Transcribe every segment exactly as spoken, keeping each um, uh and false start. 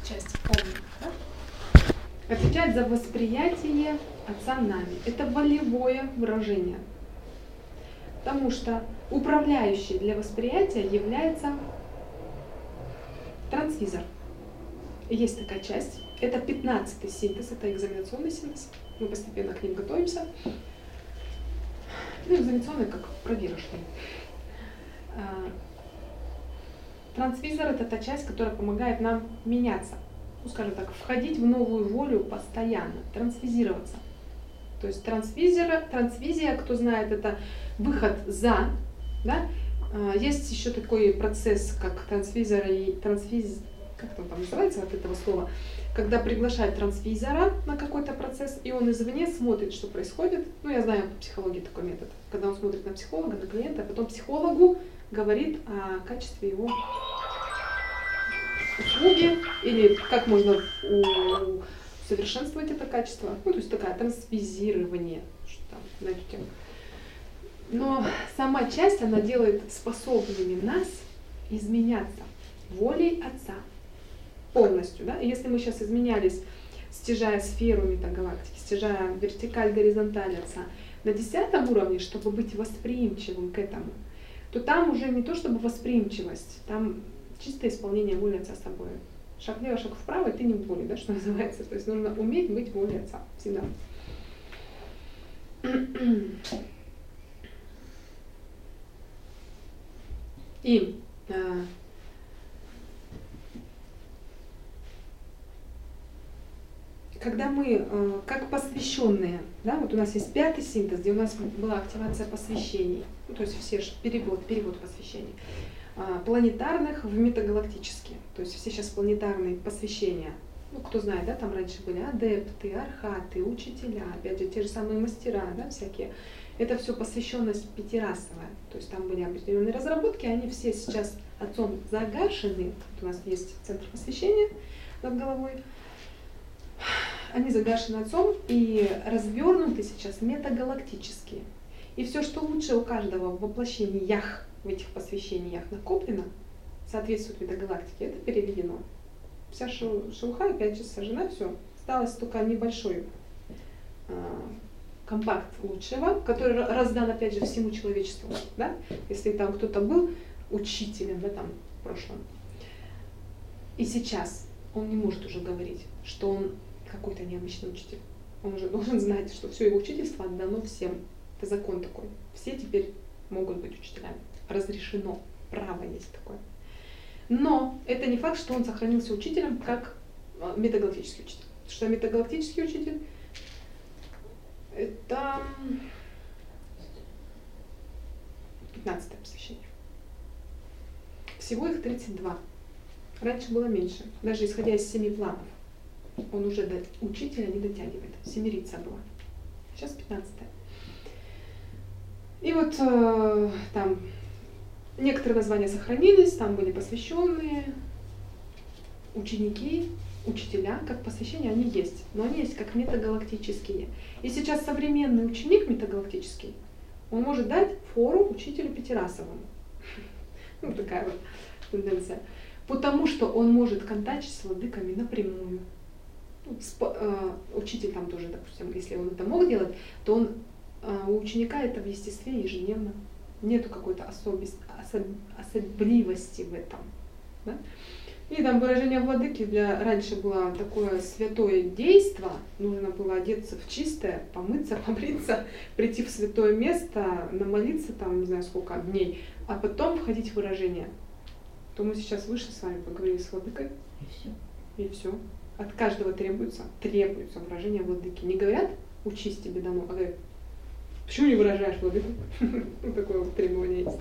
часть помним, да? Отвечает за восприятие Отца нами. Это волевое выражение. Потому что управляющий для восприятия является трансвизор. Есть такая часть. Это пятнадцатый синтез, это экзаменационный синтез. Мы постепенно к ним готовимся. Ну, экзаменационный как проверочный. Трансвизор — это та часть, которая помогает нам меняться. Ну, скажем так, входить в новую волю постоянно, трансвизироваться. То есть трансвизия, трансвизия, кто знает, это выход за, да? Есть еще такой процесс, как трансвизор и трансвиз, как там, там называется от этого слова, когда приглашают трансвизора на какой-то процесс, и он извне смотрит, что происходит. Ну, я знаю по психологии такой метод, когда он смотрит на психолога, на клиента, а потом психологу говорит о качестве его услуги, или как можно усовершенствовать это качество. Ну, то есть такое трансвизирование, что там на эту тему. Но сама часть, она делает способными нас изменяться волей Отца полностью. Да? И если мы сейчас изменялись, стяжая сферу метагалактики, стяжая вертикаль, горизонталь Отца, на десятом уровне, чтобы быть восприимчивым к этому, то там уже не то чтобы восприимчивость, там чистое исполнение воли Отца с тобой. Шаг влево, шаг вправо, и ты не в воле, да, что называется. То есть нужно уметь быть в воле Отца всегда. И э, когда мы, э, как посвященные, да, вот у нас есть пятый синтез, где у нас была активация посвящений, ну, то есть все перевод, перевод посвящений, э, планетарных в метагалактические, то есть все сейчас планетарные посвящения. Ну, кто знает, да, там раньше были адепты, архаты, учителя, опять же, те же самые мастера, да, всякие. Это все посвященность пятирасовая, то есть там были определенные разработки, они все сейчас Отцом загашены. Вот у нас есть центр посвящения над головой. Они загашены Отцом и развернуты сейчас метагалактические. И все, что лучше у каждого в воплощениях, в этих посвящениях накоплено, соответствует метагалактике, это переведено. Вся шелуха, опять же, сожжена, все. Осталось только небольшой компакт лучшего, который раздан, опять же, всему человечеству, да? Если там кто-то был учителем, да, там, в прошлом. И сейчас он не может уже говорить, что он какой-то необычный учитель. Он уже должен знать, что все его учительство отдано всем. Это закон такой. Все теперь могут быть учителями. Разрешено. Право есть такое. Но это не факт, что он сохранился учителем, как метагалактический учитель. Потому что метагалактический учитель — это пятнадцатое посвящение. Всего их тридцать два. Раньше было меньше. Даже исходя из семи планов. Он уже до учителя не дотягивает. Семерица была. Сейчас пятнадцатое. И вот э, там некоторые названия сохранились, там были посвященные, ученики, учителя, как посвящения они есть, но они есть как метагалактические. И сейчас современный ученик метагалактический, он может дать фору учителю пятирасовому. Ну, такая вот тенденция. Потому что он может контачить с владыками напрямую. Учитель там тоже, допустим, если он это мог делать, то он, у ученика это в естестве ежедневно. Нету какой-то особенности, особливости в этом. Да? И там выражение владыки для раньше было такое святое действо, нужно было одеться в чистое, помыться, побриться, прийти в святое место, намолиться там не знаю сколько дней, а потом входить в выражение. То мы сейчас вышли с вами, поговорили с владыкой. И все. И все. От каждого требуется, требуется выражение владыки. Не говорят, учись, тебе дано, а говорят, почему не выражаешь владыку? Такое вот требование есть.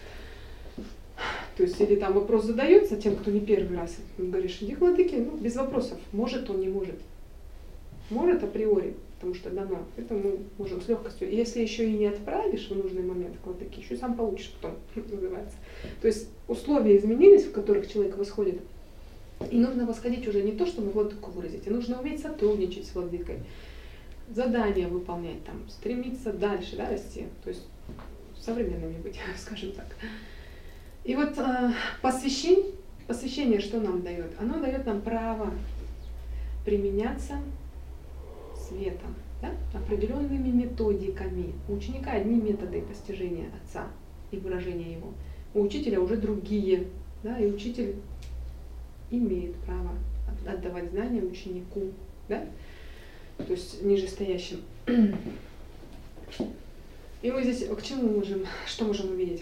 То есть, или там вопрос задается тем, кто не первый раз, говоришь, иди к владыке, ну, без вопросов, может он, не может. Может априори, потому что дано. Это мы можем с легкостью. И если еще и не отправишь в нужный момент к владыке, еще и сам получишь потом, называется. То есть условия изменились, в которых человек восходит. И нужно восходить уже не то, чтобы владыку выразить, а нужно уметь сотрудничать с владыкой, задания выполнять, там, стремиться дальше, да, расти. То есть современными быть, скажем так. И вот э, посвящень, посвящение что нам дает? Оно дает нам право применяться светом, да? Определенными методиками. У ученика одни методы постижения Отца и выражения Его. У учителя уже другие. Да? И учитель имеет право отдавать знания ученику. Да? То есть нижестоящим. И мы здесь к чему можем, что можем увидеть?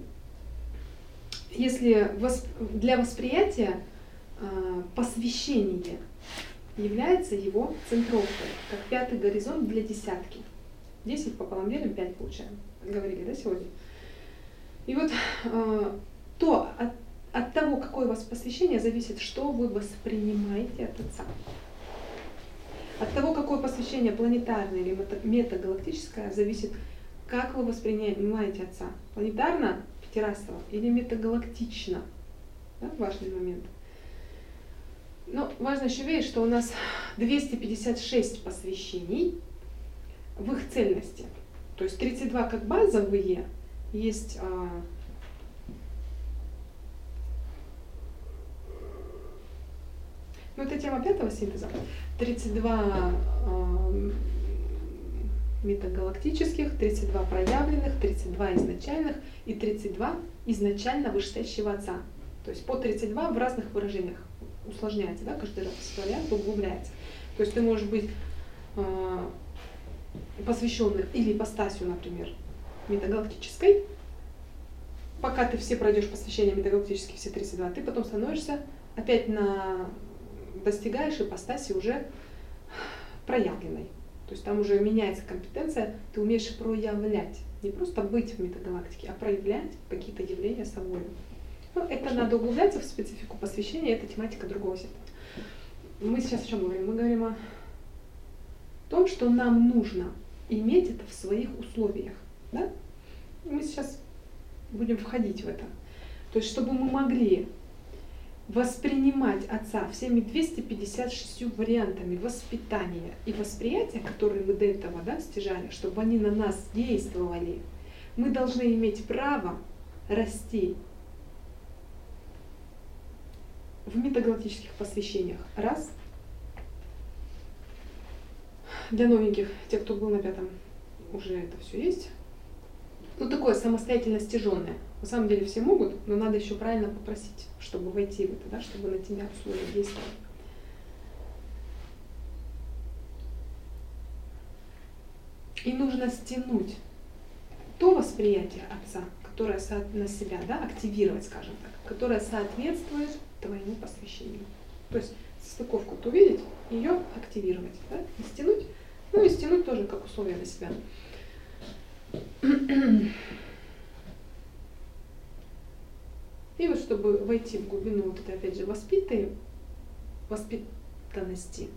Если для восприятия посвящение является его центровкой, как пятый горизонт для десятки. десять пополам делим, пять получаем. Говорили, да, сегодня? И вот то от, от того, какое у вас посвящение, зависит, что вы воспринимаете от Отца. От того, какое посвящение планетарное или метагалактическое, зависит, как вы воспринимаете Отца. Планетарно, пятирасово, или метагалактично. Да, важный момент. Но важно еще видеть, что у нас двести пятьдесят шесть посвящений в их цельности. То есть тридцать два как базовые, есть а, ну это тема пятого синтеза, тридцать два а, метагалактических, тридцать два проявленных, тридцать два изначальных и тридцать два изначально вышестоящего Отца. То есть по тридцать два в разных выражениях усложняется, да, каждый раз вариант углубляется. То есть ты можешь быть э, посвященным или ипостасью, например, метагалактической. Пока ты все пройдешь посвящение метагалактические, все тридцать два, ты потом становишься опять на достигаешь ипостаси уже проявленной. То есть там уже меняется компетенция, ты умеешь проявлять. Не просто быть в метагалактике, а проявлять какие-то явления собой. Ну, это надо углубляться в специфику посвящения, это тематика другого синтеза. Мы сейчас о чем говорим? Мы говорим о том, что нам нужно иметь это в своих условиях. Да? Мы сейчас будем входить в это. То есть, чтобы мы могли воспринимать Отца всеми двумястами пятьдесят шестью вариантами воспитания и восприятия, которые мы до этого, да, стяжали, чтобы они на нас действовали, мы должны иметь право расти в метагалактических посвящениях. Раз. Для новеньких, те, кто был на пятом, уже это все есть. Ну, такое самостоятельно стяженное. На самом деле все могут, но надо еще правильно попросить, чтобы войти в это, да, чтобы на тебя условия действовали. И нужно стянуть то восприятие Отца, которое на себя, да, активировать, скажем так, которое соответствует твоему посвящению. То есть стыковку-то увидеть, ее активировать, да, и стянуть, ну и стянуть тоже как условие на себя. И вот чтобы войти в глубину вот этой, опять же, воспитой, воспитанности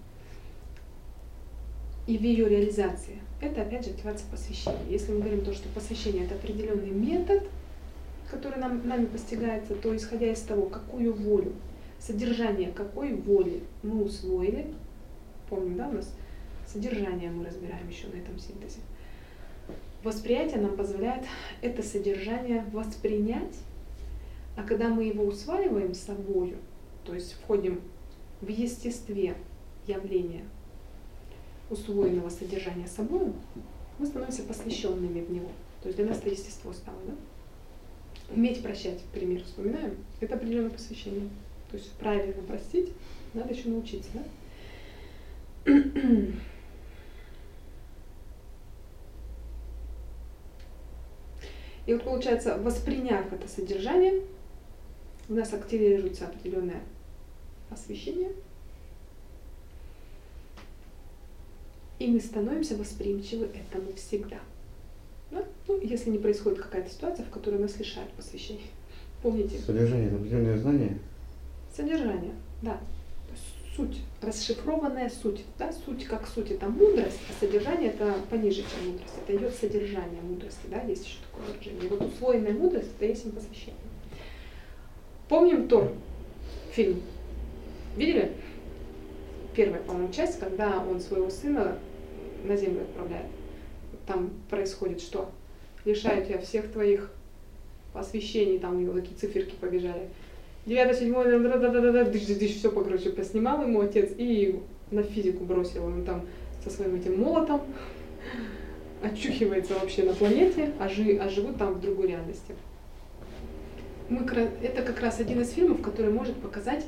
и в ее реализации, это опять же активация посвящения. Если мы говорим то, что посвящение это определенный метод, который нам, нами постигается, то исходя из того, какую волю, содержание какой воли мы усвоили, помним, да, у нас содержание мы разбираем еще на этом синтезе. Восприятие нам позволяет это содержание воспринять, а когда мы его усваиваем с собой, то есть входим в естестве явления усвоенного содержания с собой, мы становимся посвященными в него. То есть для нас это естество стало, да? Уметь прощать, пример вспоминаем, это определенное посвящение. То есть правильно простить надо еще научиться, да? И вот получается, восприняв это содержание, у нас активируется определенное освещение, и мы становимся восприимчивы этому всегда. Да? Ну, если не происходит какая-то ситуация, в которой нас лишают посвящения. Помните? Содержание — это определенное знание? Содержание, да. Суть, расшифрованная суть. Да? Суть как суть — это мудрость, а содержание — это пониже, чем мудрость. Это идет содержание мудрости, да? Есть еще такое выражение. И вот усвоенная мудрость — это есть им посвящение. Помним Тор, фильм? Видели? Первая, по-моему, часть, когда он своего сына на землю отправляет. Там происходит что? Лишаю тебя всех твоих посвящений, там у него такие циферки побежали. девятое, седьмое, дыш-дыш, все, короче, поснимал ему отец и на физику бросил. Он там со своим этим молотом очухивается вообще на планете, а, жи, а живут там в другой реальности. Мы, это как раз один из фильмов, который может показать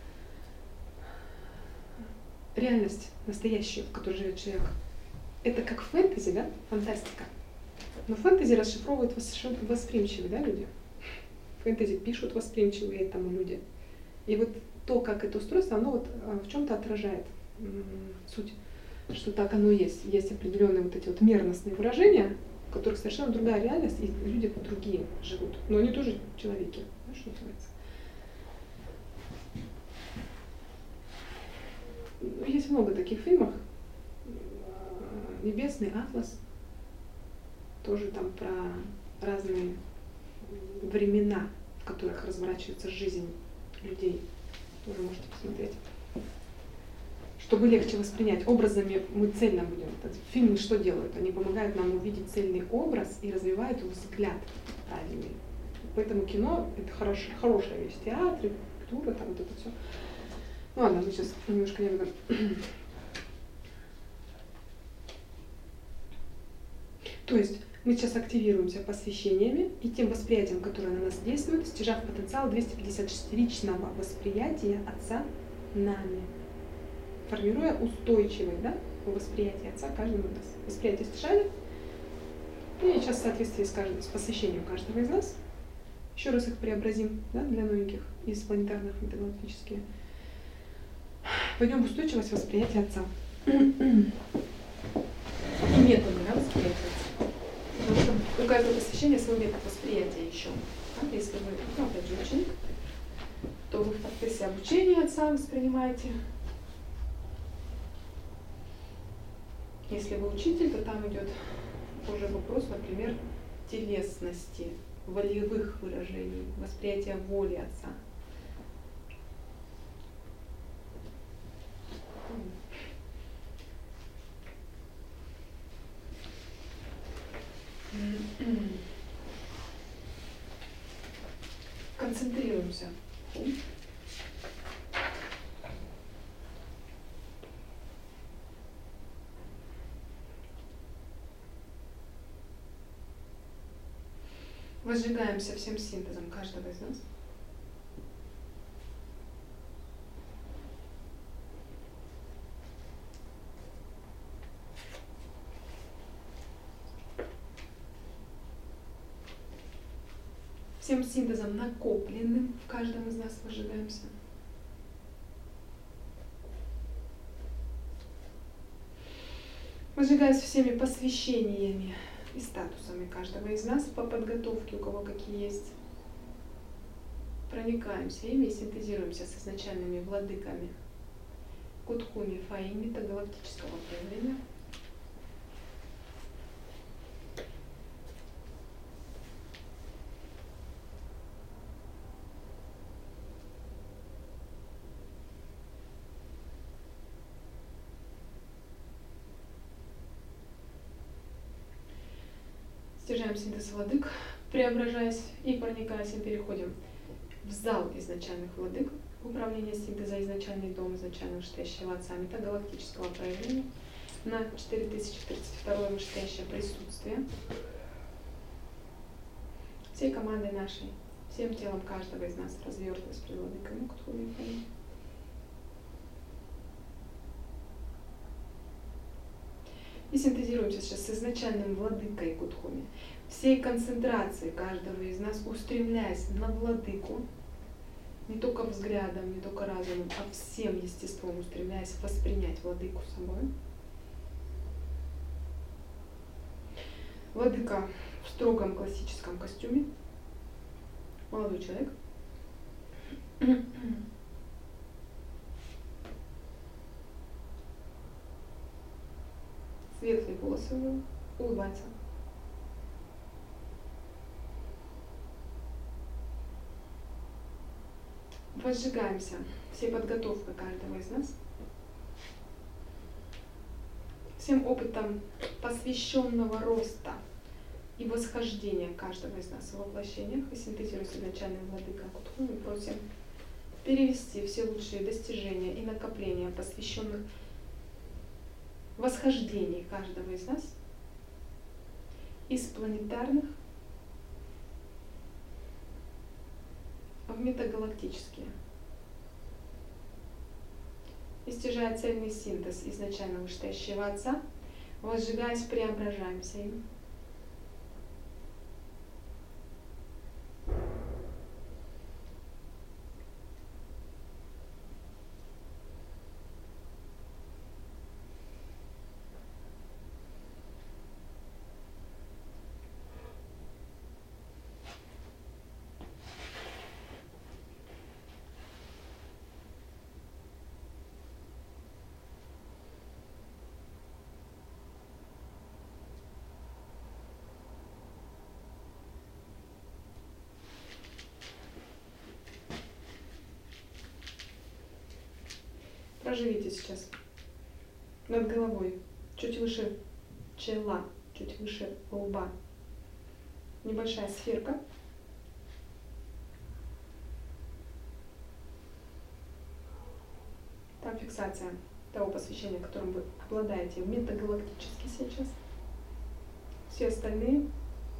реальность настоящую, в которой живет человек. Это как фэнтези, да, фантастика. Но фэнтези расшифровывают восприимчивые, да, люди. Фэнтези пишут восприимчивые этому люди. И вот то, как это устроено, оно вот в чем-то отражает суть, что так оно и есть. Есть определенные вот эти вот мерностные выражения, в которых совершенно другая реальность, и люди другие живут. Но они тоже человеки, да, что называется. Есть много таких фильмов. «Небесный атлас», тоже там про разные времена, в которых разворачивается жизнь людей. Тоже можете посмотреть. Чтобы легче воспринять. Образами мы цельно будем. Фильмы что делают? Они помогают нам увидеть цельный образ и развивают взгляд правильный. Поэтому кино — это хорош, хорошая вещь. Театр, культура, там вот это все. Ну ладно, мы сейчас немножко не будем. То есть мы сейчас активируемся посвящениями и тем восприятием, которое на нас действует, стяжав потенциал двести пятьдесят шестиричного восприятия Отца нами, формируя устойчивое, да, восприятие Отца каждому из нас. Восприятие стяжали. И сейчас в соответствии с, каждым, с посвящением каждого из нас еще раз их преобразим, да, для новеньких из планетарных метагалактических. Пойдем в устойчивость восприятия Отца. И методы, да, восприятия Отца. Потому что у каждого посвящения свой метод восприятия еще. Да? Если вы, ну, опять же, ученик, то вы в процессе обучения Отца воспринимаете. Если вы учитель, то там идет уже вопрос, например, телесности, волевых выражений, восприятия воли Отца. Концентрируемся. Возжигаемся всем синтезом каждого из нас. Всем синтезом накопленным в каждом из нас возжигаемся. Возжигаясь всеми посвящениями и статусами каждого из нас по подготовке, у кого какие есть. Проникаемся ими и синтезируемся с изначальными владыками Кутхуми Фаимита галактического проявления. Стяжаем синтез владык, преображаясь и проникаясь, и переходим в зал изначальных владык, управление синтеза, изначальный дом, изначального вышестоящего Отца, метагалактического проявления, на четыре тысячи тридцать второе вышестоящее присутствие всей командой нашей, всем телом каждого из нас развертываясь пред владыками Кутхуми Фаимита. И синтезируемся сейчас с изначальным владыкой Кутхуми. Всей концентрацией каждого из нас, устремляясь на владыку, не только взглядом, не только разумом, а всем естеством устремляясь воспринять владыку собой. Владыка в строгом классическом костюме. Молодой человек. Светлые волосы у него, улыбается. Возжигаемся всей подготовкой каждого из нас, всем опытом посвященного роста и восхождения каждого из нас в воплощениях, и синтезируя с изначальным владыкой Кутхуми, просим перевести все лучшие достижения и накопления посвященных восхождений каждого из нас из планетарных в метагалактические, истяжая цельный синтез изначально вышестоящего Отца, возжигаясь, преображаемся им. Проживите сейчас над головой, чуть выше чела, чуть выше лба, небольшая сферка. Там фиксация того посвящения, которым вы обладаете метагалактически сейчас. Все остальные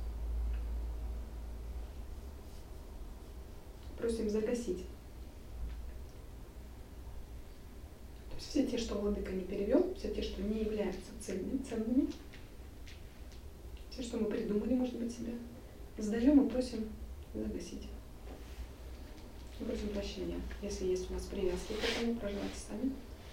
просим загасить. Все те, что владыка не перевел, все те, что не являются цельными, ценными, все, что мы придумали, может быть, себе, сдаем и просим загасить. Мы просим прощения, если есть у нас привязки к этому, проживайте сами.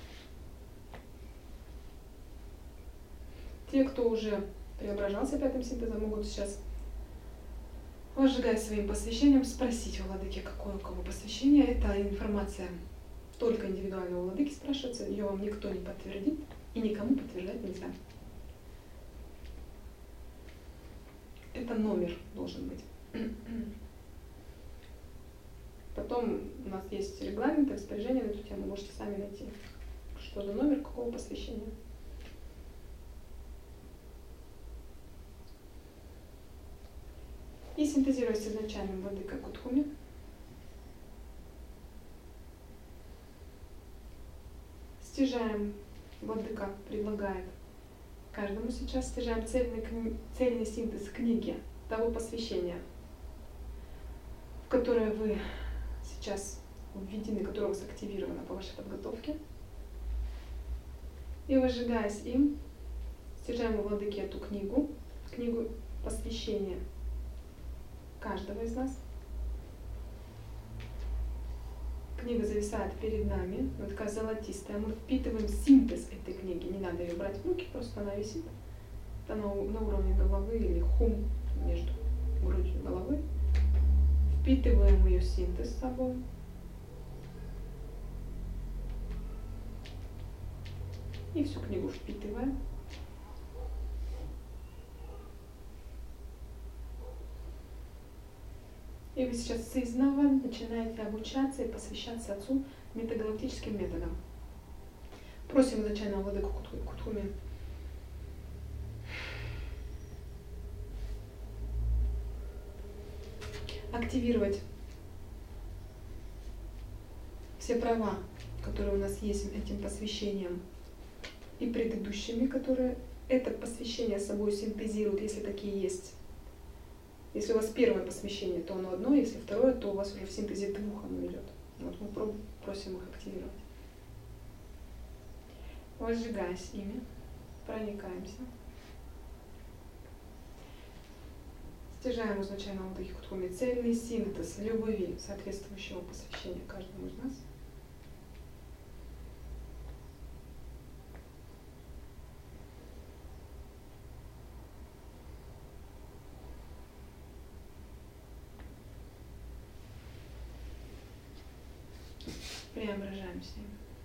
Те, кто уже преображался пятым синтезом, могут сейчас, возжигая своим посвящением, спросить у владыки, какое у кого посвящение. Это информация только индивидуального владыки спрашивается, ее вам никто не подтвердит и никому подтверждать нельзя. Это номер должен быть. Потом у нас есть регламент, распоряжение на эту тему, можете сами найти, что за номер, какого посвящения. И синтезируя с изначальным владыкой Кутхуми, стяжаем, владыка предлагает каждому сейчас, стяжаем цельный, кни, цельный синтез книги того посвящения, в которое вы сейчас введены, которое у вас активировано по вашей подготовке. И возжигаясь им, стяжаем у владыки эту книгу, книгу посвящения каждого из нас. Книга зависает перед нами, она такая золотистая. Мы впитываем синтез этой книги. Не надо ее брать в руки, просто она висит. Она на уровне головы или хум между грудью и головой. Впитываем ее синтез с собой. И всю книгу впитываем. И вы сейчас снова начинаете обучаться и посвящаться Отцу метагалактическим методам. Просим изначально владыку Кутхуми активировать все права, которые у нас есть этим посвящением, и предыдущими, которые это посвящение собой синтезируют, если такие есть. Если у вас первое посвящение, то оно одно, если второе, то у вас уже в синтезе двух оно идет. Вот мы просим их активировать. Возжигаясь ими, проникаемся. Стяжаем изначально вот таких Кутхуми цельный синтез любви, соответствующего посвящения каждому из нас. Преображаемся.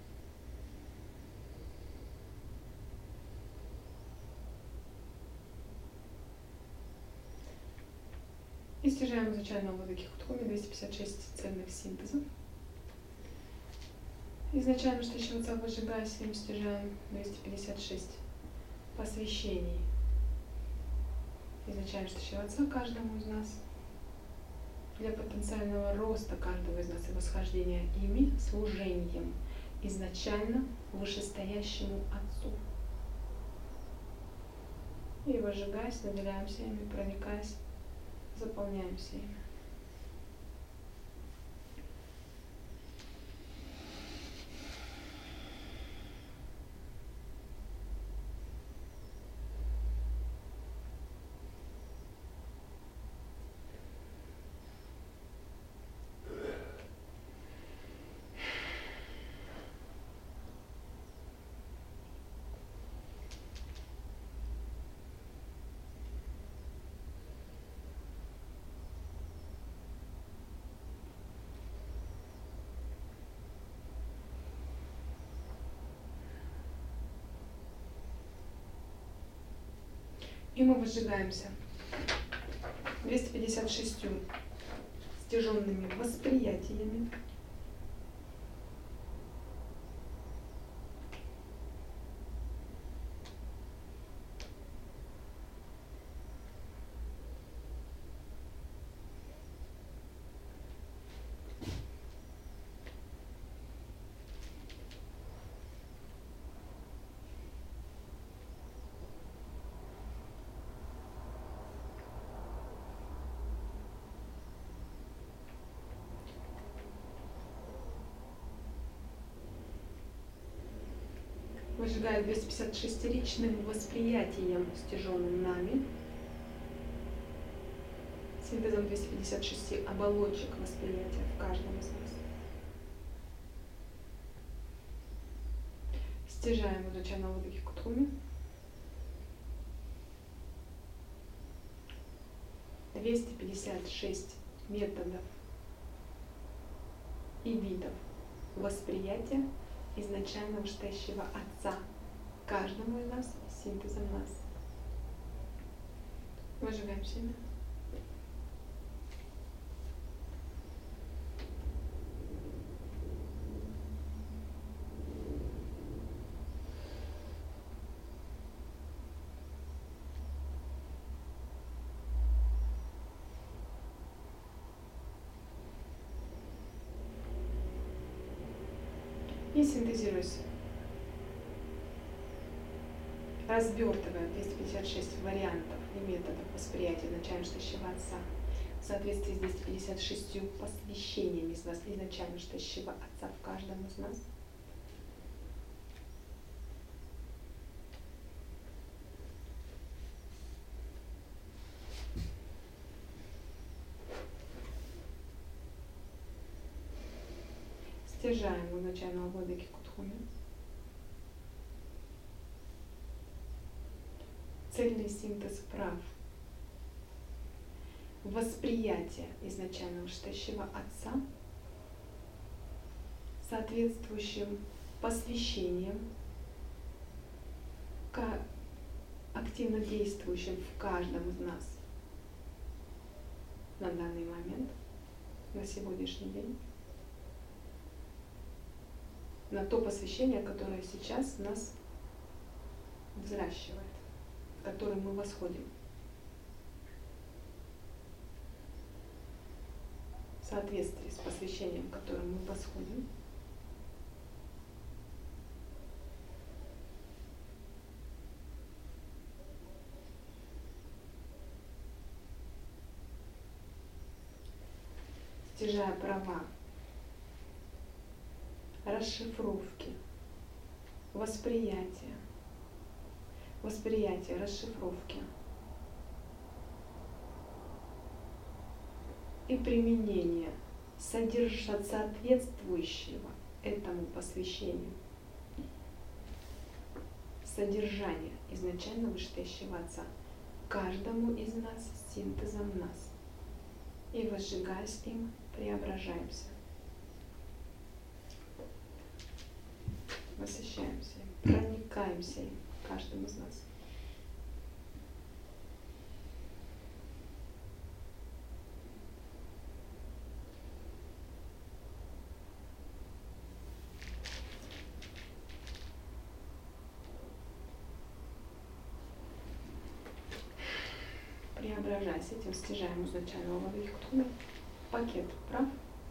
И стяжаем изначально в таких Кутхуми двести пятьдесят шесть цельных синтезов. Изначально что Отца возжигаясь, им стяжаем двести пятьдесят шесть посвящений. Изначально что Отца каждому из нас. для потенциального роста каждого из нас и восхождения ими служением изначально вышестоящему Отцу. И выжигаясь, наделяемся ими, проникаясь, заполняемся ими. И мы выжигаемся двести пятьдесят шесть стяженными восприятиями. Выжигает двести пятьдесят шестеричным восприятием, стяженным нами, синтезом двести пятьдесят шесть оболочек восприятия в каждом из нас. Стяжаем изучаем Владыки Кутхуми. двести пятьдесят шесть методов и видов восприятия изначально вышестоящего Отца каждому из нас синтезом нас. Выжигаем семя. И синтезируйся, развертывая двести пятьдесят шесть вариантов и методов восприятия изначально вышестоящего Отца в соответствии с двести пятьдесят шестью посвящениями из вас изначально вышестоящего Отца в каждом из нас. Стяжаем изначального Владыки Кутхуми. Цельный синтез прав. Восприятие изначально вышестоящего Отца соответствующим посвящением, активно действующим в каждом из нас на данный момент, на сегодняшний день, на то посвящение, которое сейчас нас взращивает, в которое мы восходим. В соответствии с посвящением, которым мы восходим, стяжая права, расшифровки, восприятия, восприятия, расшифровки и применение содержат соответствующего этому посвящению содержания изначально вышестоящего Отца каждому из нас синтезом нас, и возжигаясь им, преображаемся. Насыщаемся им, проникаемся им, каждым из нас. Преображаясь этим, стяжаем изначального Владыки Кутхуми. пакет прав.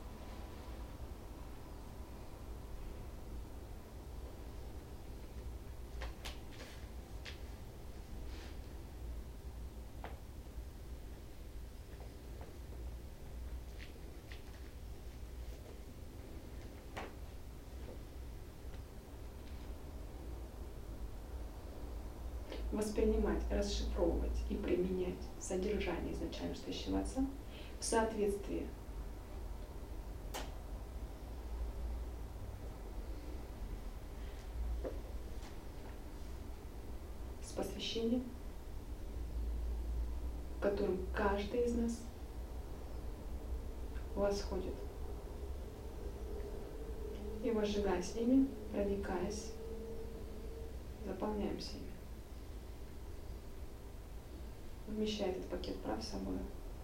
Воспринимать, расшифровывать и применять содержание изначально стоящего отца в соответствии с посвящением, в котором каждый из нас восходит. И возжигаясь ими, проникаясь, заполняемся ими. Вмещая этот пакет прав с собой.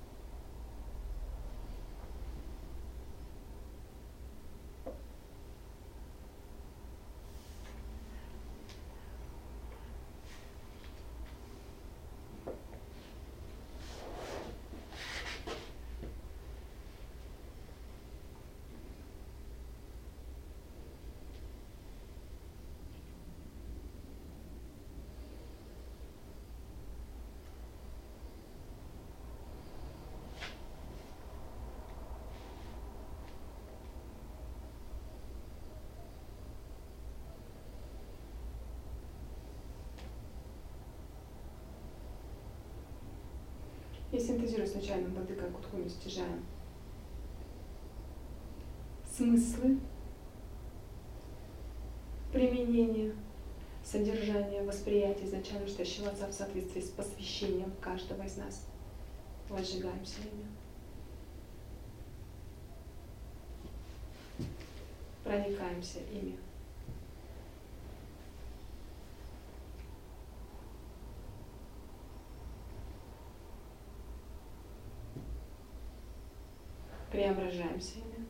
И синтезируя с начальным владыкой Кутхуми, стяжаем смыслы применения, содержания, восприятия изначально стоящего отца в соответствии с посвящением каждого из нас. Возжигаемся ими. Проникаемся ими. Преображаемся ими.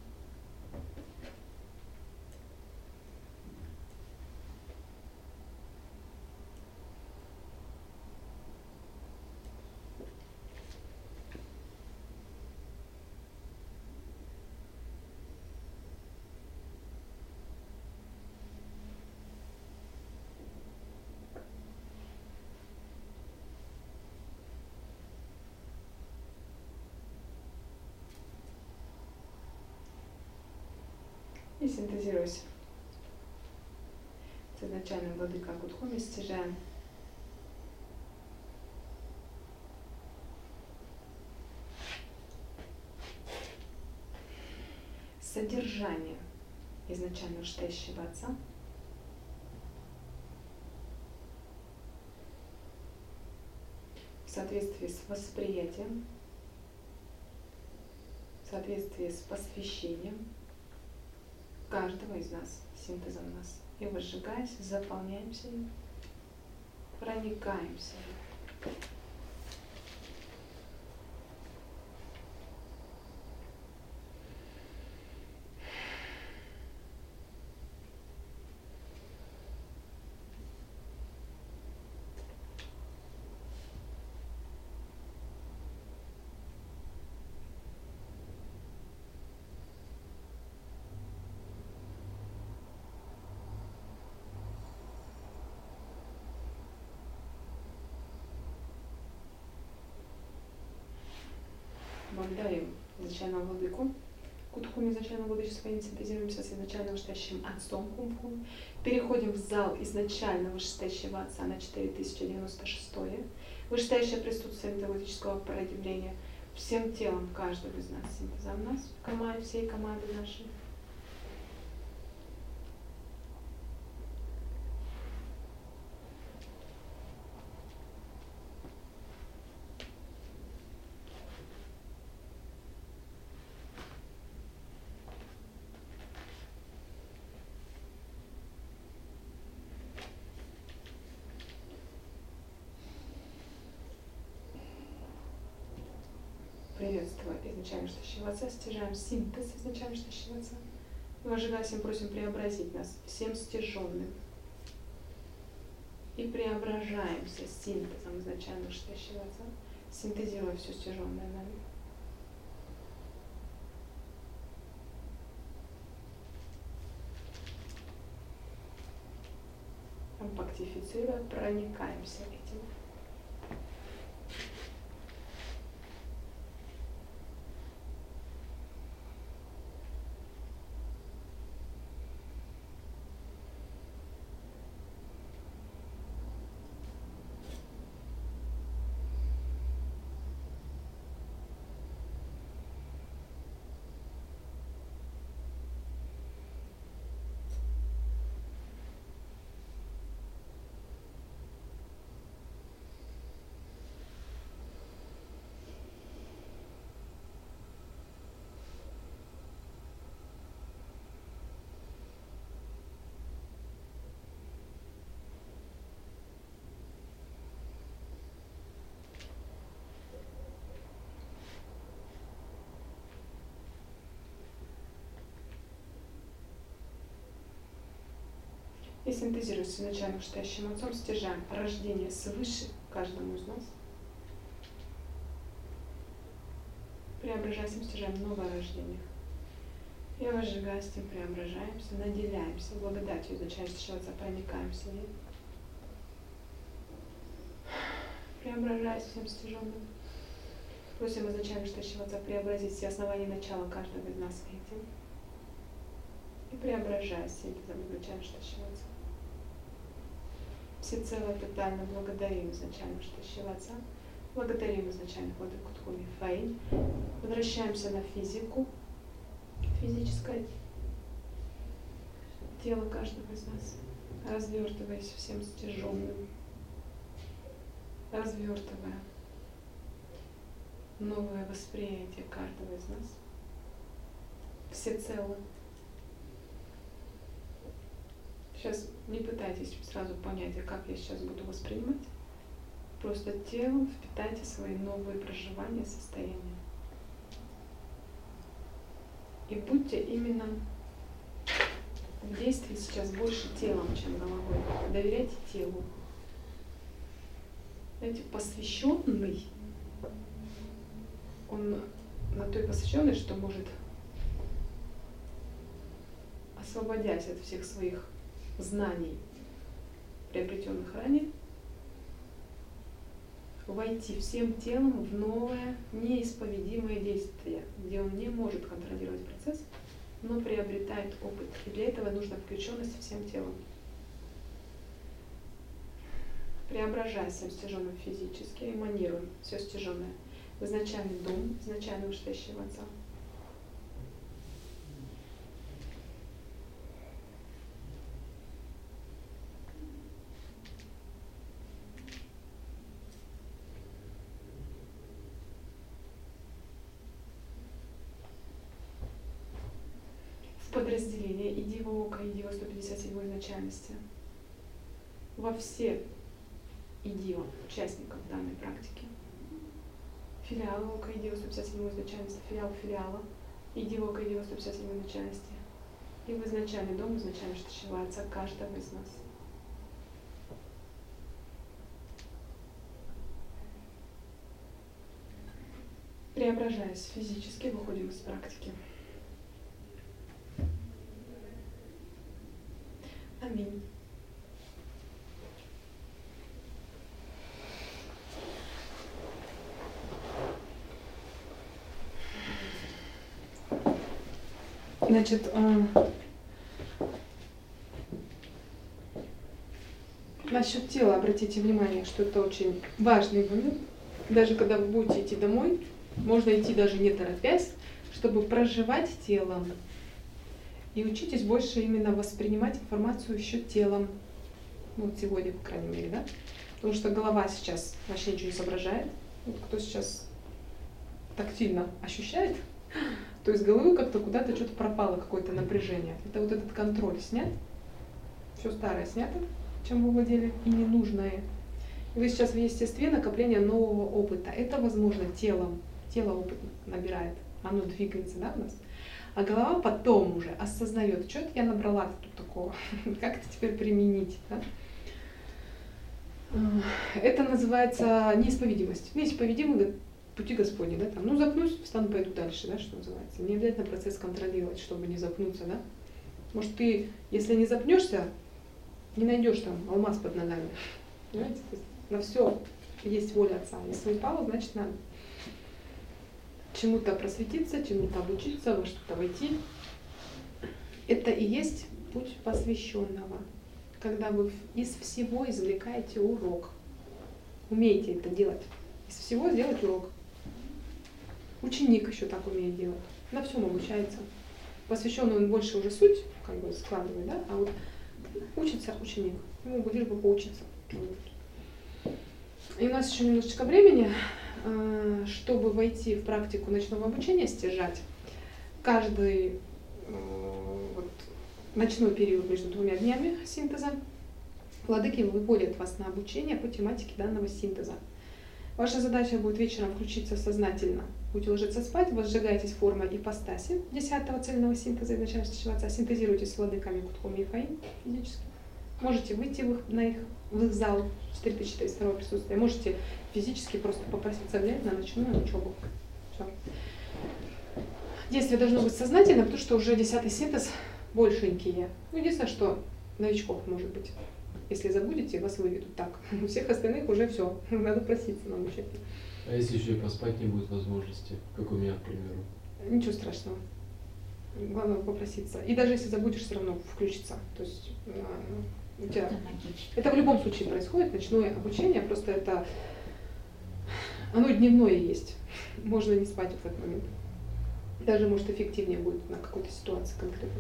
И синтезируясь с изначальным владыкой Кутхуми, стяжаем содержание изначально стоящего отца в соответствии с восприятием, в соответствии с посвящением каждого из нас, синтезом нас. И возжигаясь, заполняемся им, проникаемся им. Благодарим изначального владыку Кутхуми, изначального владычества, и синтезируемся с изначально вышестоящим отцом Кумху. Переходим в зал изначально вышестоящего отца на четыре тысячи девяносто шесть. Вышестоящее присутствие металлургического проявления всем телом каждого из нас, синтезом нас, команде, всей команды нашей. Приветствуя изначально стоящего отца, стяжаем синтез изначально стоящего отца. И возжигаясь им, просим преобразить нас всем стяженным. И преображаемся синтезом изначально стоящего отца, синтезируя все стяженное нами. компактифицируя, проникаемся этим. И синтезируя с изначальным вышестоящим отцом, стяжаем рождение свыше каждому из нас. Преображаясь, стяжаем новое рождение. И возжигая, с тем преображаемся, наделяемся благодатью изначально вышестоящего отца, проникаемся ей. Преображаясь всем стяженным. Просим изначально вышестоящего отца преобразить все основания начала каждого из нас этим. И преображаясь синтезом изначально вышестоящего отца. Всецело тотально благодарим изначально вышестоящего отца. Благодарим изначально Хода Кутхуми Фаинь. Возвращаемся на физику. Физическое тело каждого из нас. Развертываясь всем стяженным. Развертывая новое восприятие каждого из нас. Всецело. Сейчас не пытайтесь сразу понять, а как я сейчас буду воспринимать. Просто телом впитайте свои новые проживания, состояния. И будьте именно в действии сейчас больше телом, чем головой. Доверяйте телу. Знаете, посвященный, он на той посвященной, что может, освободясь от всех своих знаний, приобретенных ранее, войти всем телом в новое, неисповедимое действие, где он не может контролировать процесс, но приобретает опыт. И для этого нужна включенность всем телом. Преображая всем стяженным физически, эманируем все стяженное в изначальный дом, изначально вышестоящего отца. Подразделение Идива Ока, Идива сто пятьдесят седьмой изначальности. Во все Идива, участников данной практики. Филиал Ока, Идива сто пятьдесят седьмой изначальности, филиал филиала, Идива Ока, Идива сто пятьдесят седьмой изначальности. И в изначальный дом, изначально вышестоящего отца каждого из нас. Преображаясь физически, выходим из практики. Аминь. Значит, насчет тела обратите внимание, что это очень важный момент. Даже когда вы будете идти домой, можно идти даже не торопясь, чтобы проживать телом. И учитесь больше именно воспринимать информацию еще телом. Ну, вот сегодня, по крайней мере, да? Потому что голова сейчас вообще ничего не соображает. Вот кто сейчас тактильно ощущает, то из головы как-то куда-то что-то пропало, какое-то напряжение. Это вот этот контроль снят. Все старое снято, чем вы владели, и ненужное. И вы сейчас в естестве накопление нового опыта. Это возможно телом. Тело опыт набирает. Оно двигается, да, у нас? А голова потом уже осознает, что это я набрала тут такого, как это теперь применить. Да? Это называется неисповедимость. Неисповедимы пути Господни. Да? Там, ну, запнусь, встану, пойду дальше, да, что называется. Не обязательно процесс контролировать, чтобы не запнуться. Да? Может, ты, если не запнешься, не найдешь там алмаз под ногами. Понимаете? То есть на все есть воля Отца. Если упало, значит надо чему-то просветиться, чему-то обучиться, во что-то войти. Это и есть путь посвященного, когда вы из всего извлекаете урок. Умеете это делать. Из всего сделать урок. Ученик еще так умеет делать. На всем обучается. Посвященный он больше уже суть как бы складывает, да? А вот учится ученик. Ему бы лишь бы поучиться. И у нас еще немножечко времени, чтобы войти в практику ночного обучения, стяжать. Каждый вот, ночной период между двумя днями синтеза владыки выводят вас на обучение по тематике данного синтеза. Ваша задача будет вечером включиться сознательно. Будете ложиться спать, возжигаетесь формой ипостаси десятого цельного синтеза и начального отца, синтезируйте с владыками Кутхоми и Фаим физически. Можете выйти в их, на их, в их зал четыре тысячи четыреста второго присутствия. Можете физически просто попроситься взять на ночную учебу. Все. Действие должно быть сознательным, потому что уже десятый синтез большенькие. Ну, единственное, что новичков может быть. Если забудете, вас выведут так. У всех остальных уже все. Надо проситься на обучение. А если еще и поспать не будет возможности, как у меня, к примеру? Ничего страшного. Главное попроситься. И даже если забудешь, все равно включится. То есть у тебя... Это в любом случае происходит, ночное обучение, просто это... Оно дневное есть. Можно не спать в этот момент. Даже, может, эффективнее будет на какой-то ситуации конкретно.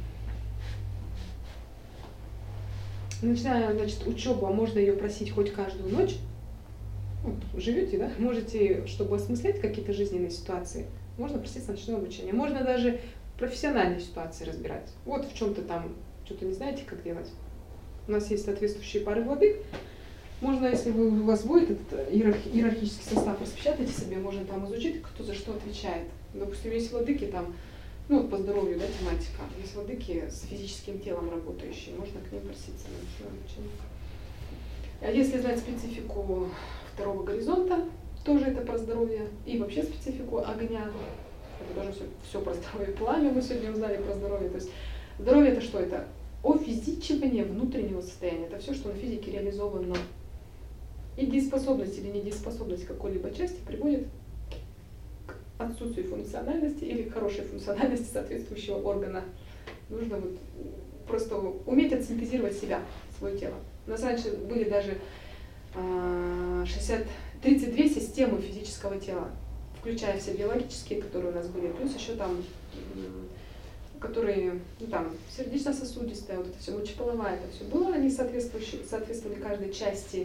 Начиная, значит, учебу, а можно ее просить хоть каждую ночь. Вот, живете, да? Можете, чтобы осмыслять какие-то жизненные ситуации, можно просить ночное обучение. Можно даже профессиональные ситуации разбирать. Вот в чем-то там, что-то не знаете, как делать. У нас есть соответствующие пары владык. Можно, если вы, у вас будет этот иерархи, иерархический состав, распечатайте себе, можно там изучить, кто за что отвечает. Допустим, есть владыки там, ну, по здоровью, да, тематика. Есть владыки с физическим телом работающие, можно к ним проситься на ночное обучение. А если знать специфику второго горизонта, тоже это про здоровье, и вообще специфику огня, это тоже все, все про здоровье. Пламя мы сегодня узнали про здоровье. То есть здоровье это что? Это офизичивание внутреннего состояния. Это все, что на физике реализовано. И дееспособность или недееспособность какой-либо части приводит к отсутствию функциональности или к хорошей функциональности соответствующего органа. Нужно вот просто уметь отсинтезировать себя, свое тело. У нас раньше были даже шестьдесят, тридцать две системы физического тела, включая все биологические, которые у нас были, плюс еще там, которые, ну там, сердечно-сосудистая, вот это все, мочеполовая, это все было, они соответствующие, соответствовали каждой части.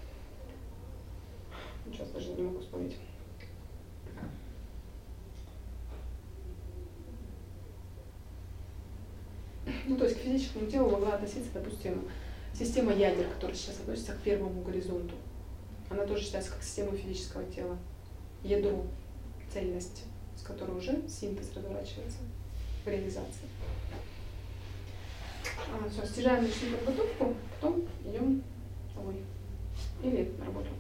Сейчас даже не могу вспомнить. Ну, то есть к физическому телу могла относиться, допустим, система ядер, которая сейчас относится к первому горизонту. Она тоже считается как система физического тела. Ядро, цельность, с которой уже синтез разворачивается в реализации. А, все, стяжаем ночную подготовку, потом идем домой. Или на работу.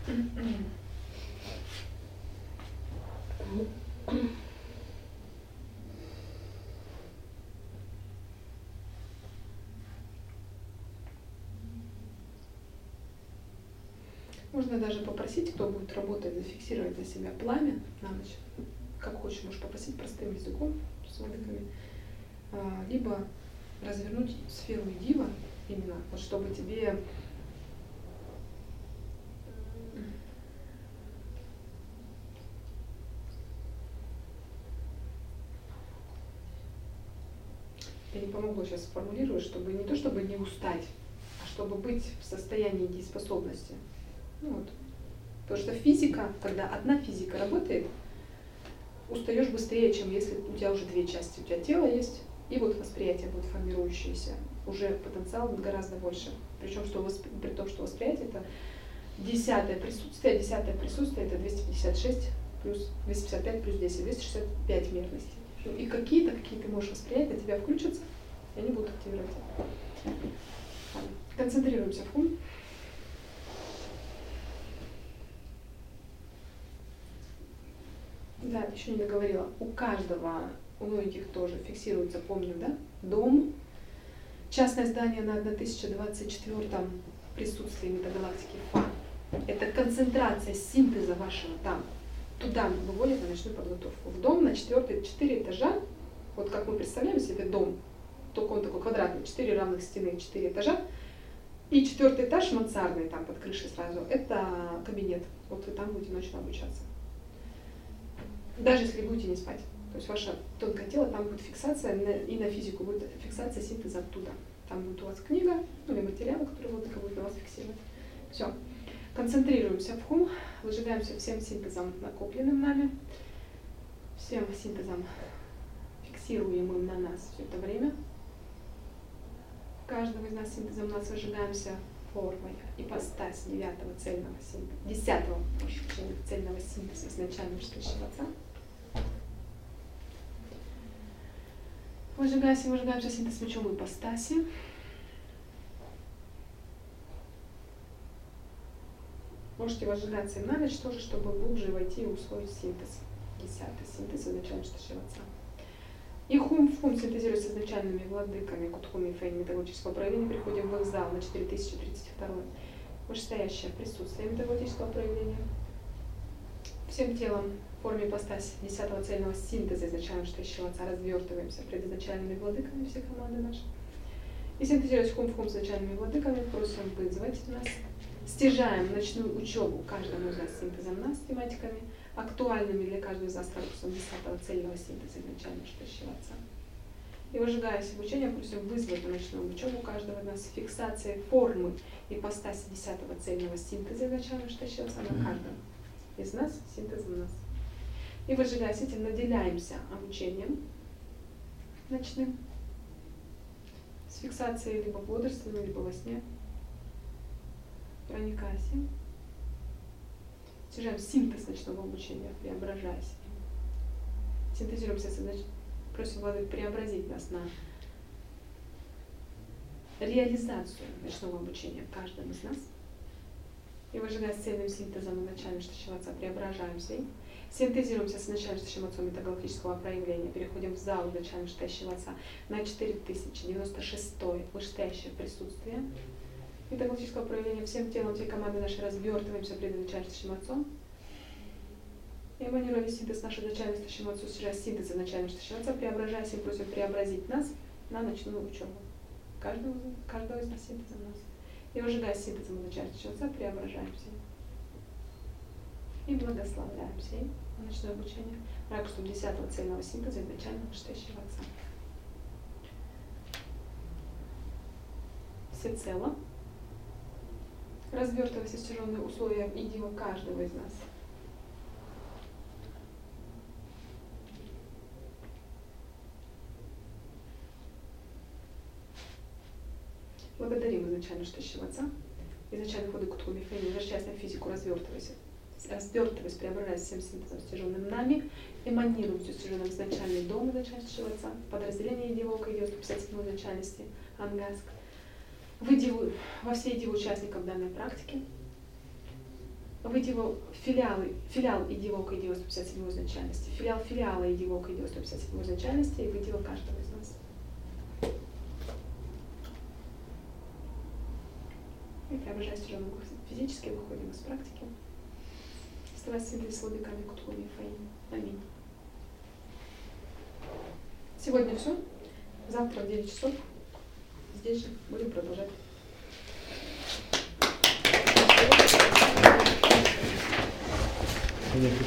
Можно даже попросить, кто будет работать, зафиксировать на себя пламя на ночь. Как хочешь, можешь попросить простым языком с владыками. Либо развернуть сферу дива, именно, вот чтобы тебе я не помогу сейчас сформулировать, чтобы не то чтобы не устать, а чтобы быть в состоянии дееспособности. Ну вот. Потому что физика, когда одна физика работает, устаешь быстрее, чем если у тебя уже две части. У тебя тело есть, и вот восприятие будет формирующееся. Уже потенциал гораздо больше. Причем, что восп... при том, что восприятие это десятое присутствие, десятое присутствие это двести пятьдесят шесть плюс двести пятьдесят пять плюс десять, двести шестьдесят пять мерностей. И какие-то, какие ты можешь восприять, на тебя включатся, и они будут активировать. Концентрируемся в хум. Да, еще не договорила. У каждого, у многих тоже фиксируется, помню, да, дом, Частное здание на тысяча двадцать четвёртом присутствии метагалактики Фа. Это концентрация синтеза вашего там. Туда мы выводим на ночную подготовку. В дом на четвертые четыре этажа. Вот как мы представляем себе дом, только он такой квадратный, четыре равных стены, четыре этажа. И четвертый этаж мансардный, там под крышей сразу, это кабинет. Вот вы там будете ночью обучаться. Даже если будете не спать. То есть ваше тонкое тело, там будет фиксация, и на физику будет фиксация синтеза оттуда. Там будет у вас книга, ну или материалы, которые вот будет на вас фиксировать. Все. Концентрируемся в хум, выжигаемся всем синтезом, накопленным нами, всем синтезом, фиксируемым на нас все это время. Каждого из нас синтезом нас выжигаемся формой, ипостась девятого цельного синтеза, десятого цельного синтеза изначально вышедшего отца. Выжигаемся, выжигаемся синтез мечом ипостаси. Можете выжигаться и на ночь тоже, чтобы глубже войти и усвоить синтез. Десятый синтез изначально вышедшего отца. И хум в хум синтезируется с изначальными владыками Кутхуми и Фейн метагалактического проявления. Переходим в их зал на четыре тысячи тридцать два. Вышестоящее присутствие метагалактического проявления. Всем телом в форме ипостаси десятого цельного синтеза изначально вышедшего отца развертываемся пред изначальными владыками, все команды наши. И синтезируясь хум в хум с изначальными владыками, просим вызвать нас. Стяжаем ночную учебу каждому из нас синтезом нас, тематиками, актуальными для каждого из нас статусом десятого цельного синтеза изначально вышедшего отца. И выжигаясь обучение, просим вызвать на ночную учебу каждого из нас фиксацией формы ипостаси десятого цельного синтеза изначально вышедшего отца на каждом из нас синтезом нас. И выжигаясь этим, наделяемся обучением ночным с фиксацией либо в бодрствовании, либо во сне. Проникаясь им. Стяжаем синтез ночного обучения, преображаясь. Синтезируемся, просим владык преобразить нас на реализацию ночного обучения каждым из нас. И выжигая с цельным синтезом изначально вышедшего отца, преображаемся им. Синтезируемся с изначально вышедшим отцом метагалактического проявления. Переходим в зал изначально вышедшего отца на четыре тысячи девяносто шестое вышестоящее присутствие метагалактического проявления. Всем телом, всей команды нашей развертываемся пред изначально вышедшим отцом. И эманируя весь синтез нашего изначально вышедшего отцу, стяжая синтез изначально вышедшего отца, преображаясь и просим преобразить нас на ночную учебу. Каждого, каждого из нас синтезом нас. И выжигая синтезом изначально вышедшего отца, преображаемся. И благословляемся им на ночное обучение. Ракурсом десятого цельного синтеза изначально вышедшего отца. Всецело. Развертываясь стяженные условия идеала каждого из нас. Благодарим изначально вышедшего отца, изначально ходы Кутхуми и Фейн, возвращаясь на физику, развертываясь, развертываясь, преображаясь всем синтезом стяженным нами, эманируем все стяженным изначальный дом изначально вышедшего отца, подразделение Идиевока и сто пятьдесят седьмой изначальности, Ангаск. Выйди во все идеи участников данной практики, выйди во филиалы, филиал Идиевока и сто пятьдесят седьмой изначальности, филиал филиала Идиевока и сто пятьдесят седьмой изначальности, и выйди во каждого из нас. И преображаясь уже физически, выходим из практики. Оставаясь синтез с владыками Кутхуми и Фейн. Аминь. Сегодня все. Завтра в девять часов здесь же будем продолжать.